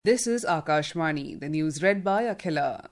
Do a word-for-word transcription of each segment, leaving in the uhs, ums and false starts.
This is Akashvani, the news read by Akhila.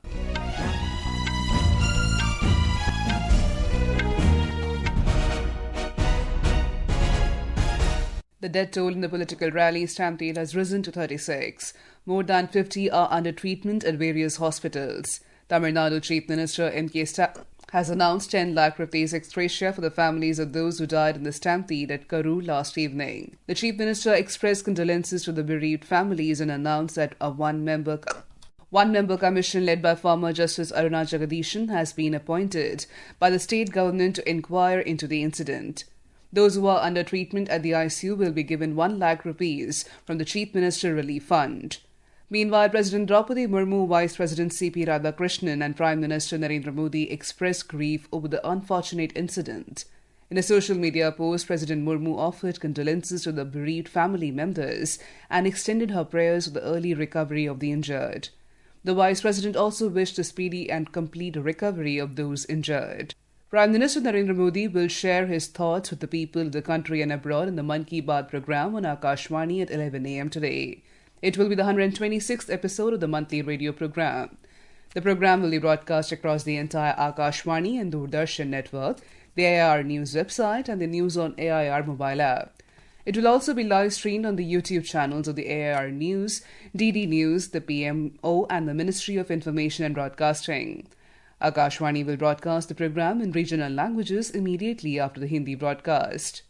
The death toll in the political rally stampede has risen to thirty-six. More than fifty are under treatment at various hospitals. Tamil Nadu Chief Minister M K Stalin has announced ten lakh rupees ex gratia for the families of those who died in the stampede at Karur last evening. The Chief Minister expressed condolences to the bereaved families and announced that a one-member One-member commission led by former Justice Aruna Jagadishan has been appointed by the state government to inquire into the incident. Those who are under treatment at the I C U will be given one lakh rupees from the Chief Minister Relief Fund. Meanwhile, President Draupadi Murmu, Vice President C P Radhakrishnan and Prime Minister Narendra Modi expressed grief over the unfortunate incident. In a social media post, President Murmu offered condolences to the bereaved family members and extended her prayers for the early recovery of the injured. The Vice President also wished a speedy and complete recovery of those injured. Prime Minister Narendra Modi will share his thoughts with the people of the country and abroad in the Mann Ki Baat program on Akashvani at eleven a.m. today. It will be the one hundred twenty-sixth episode of the monthly radio program. The program will be broadcast across the entire Akashvani and Doordarshan network, the A I R News website and the News on A I R mobile app. It will also be live streamed on the YouTube channels of the A I R News, D D News, the P M O and the Ministry of Information and Broadcasting. Akashvani will broadcast the program in regional languages immediately after the Hindi broadcast.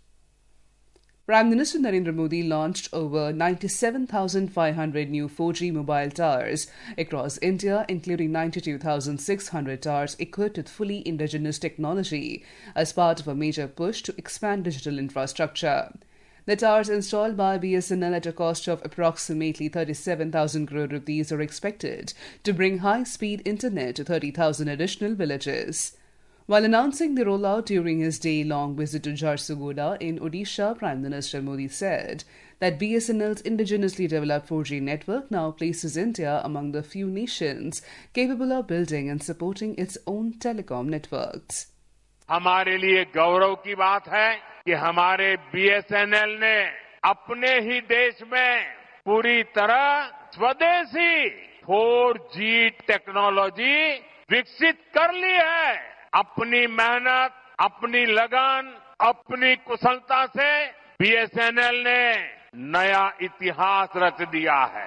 Prime Minister Narendra Modi launched over ninety-seven thousand five hundred new four G mobile towers across India, including ninety-two thousand six hundred towers equipped with fully indigenous technology as part of a major push to expand digital infrastructure. The towers installed by B S N L at a cost of approximately thirty-seven thousand crore rupees are expected to bring high-speed internet to thirty thousand additional villages. While announcing the rollout during his day-long visit to Jharsuguda in Odisha, Prime Minister Modi said that B S N L's indigenously developed four G network now places India among the few nations capable of building and supporting its own telecom networks. हमारे लिए गौरव की बात है कि हमारे B S N L ने अपने ही देश में पूरी तरह स्वदेशी फोर जी टेक्नोलॉजी विकसित कर ली है. अपनी मेहनत, अपनी लगन, अपनी कुशलता से बी एस एन एल ने नया इतिहास रच दिया है.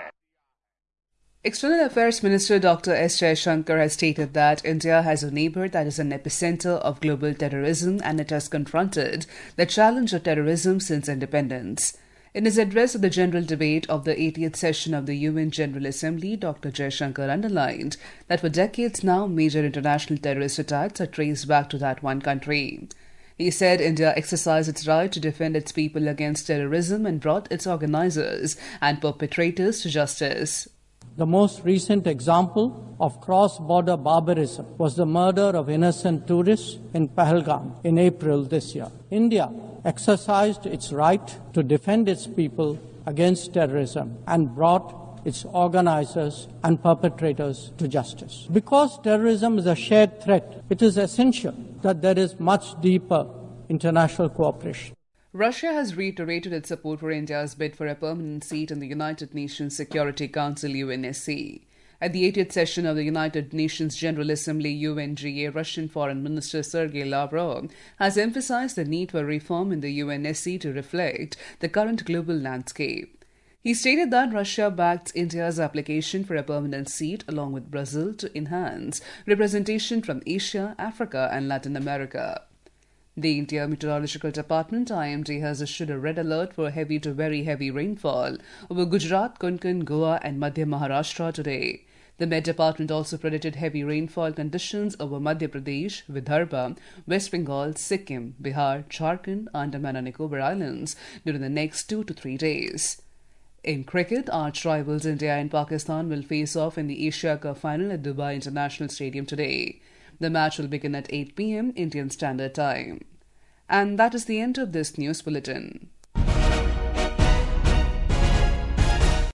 External Affairs Minister Doctor S. Jaishankar has stated that India has a neighbour that is an epicenter of global terrorism and it has confronted the challenge of terrorism since independence. In his address at the general debate of the eightieth session of the U N General Assembly, Doctor Jaishankar underlined that for decades now, major international terrorist attacks are traced back to that one country. He said India exercised its right to defend its people against terrorism and brought its organisers and perpetrators to justice. The most recent example of cross-border barbarism was the murder of innocent tourists in Pahalgam in April this year. India exercised its right to defend its people against terrorism and brought its organizers and perpetrators to justice. Because terrorism is a shared threat, it is essential that there is much deeper international cooperation. Russia has reiterated its support for India's bid for a permanent seat in the United Nations Security Council U N S C. At the eightieth session of the United Nations General Assembly U N G A, Russian Foreign Minister Sergei Lavrov has emphasized the need for reform in the U N S C to reflect the current global landscape. He stated that Russia backed India's application for a permanent seat along with Brazil to enhance representation from Asia, Africa and Latin America. The India Meteorological Department I M D has issued a red alert for heavy to very heavy rainfall over Gujarat, Konkan, Goa and Madhya Maharashtra today. The Met Department also predicted heavy rainfall conditions over Madhya Pradesh, Vidarbha, West Bengal, Sikkim, Bihar, Jharkhand, Andaman and Nicobar Islands during the next two to three days. In cricket, arch rivals India and Pakistan will face off in the Asia Cup final at Dubai International Stadium today. The match will begin at eight p.m. Indian Standard Time. And that is the end of this news bulletin.